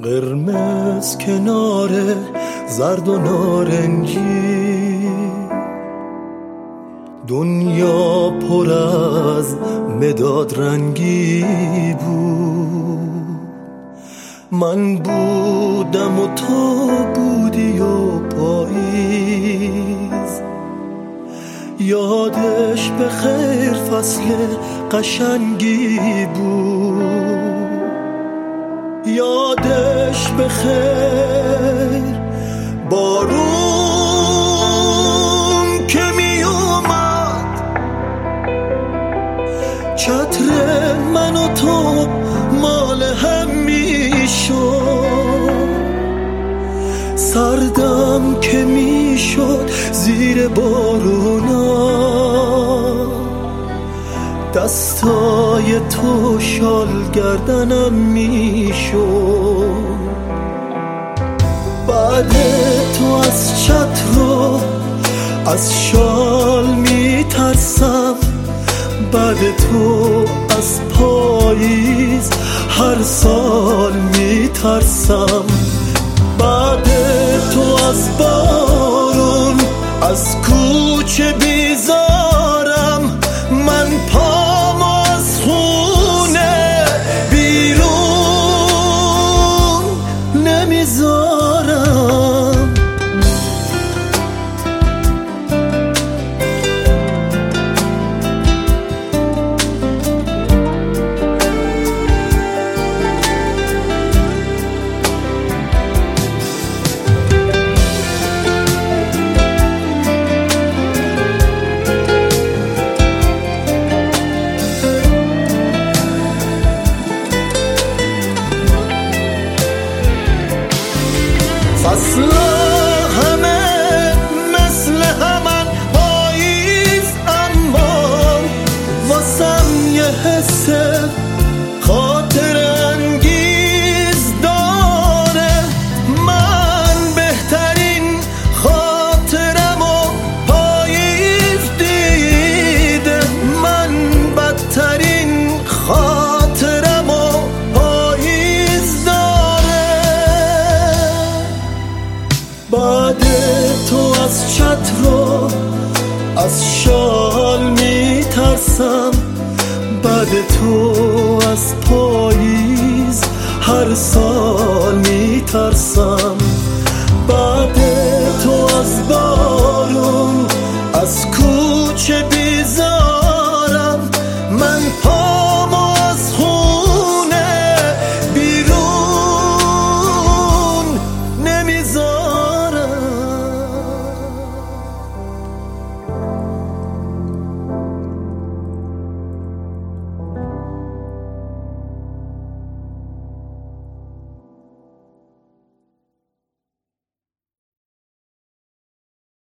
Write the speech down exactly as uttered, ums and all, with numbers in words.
قرمز کنار زرد و نارنجی، دنیا پر از مداد رنگی بود. من بودم و تو بودی و پاییز، یادش به خیر فصل قشنگی بود. یادش به خیر بارون که می اومد، چتر من و تو مال هم می شد، سردم که می شد زیر بارونا، دستای تو شال گردنم می شد. بعد تو از چتر و از شال می ترسم، بعد تو از پاییز هر سال می ترسم. بعد تو از بارون از کوچه بیزارم، من پام از خونه بیرون نمیذارم. فصلا همه مثل همان پاییز، اما واسم یه حس خاطر انگیز داره. من بهترین خاطرم و پاییز دیده، من بدترین خاطرم و پاییز داره. بعد تو از چتر و از شال می ترسم، بعد تو از پاییز هر سال می ترسم. بعد تو از بارون از کوچه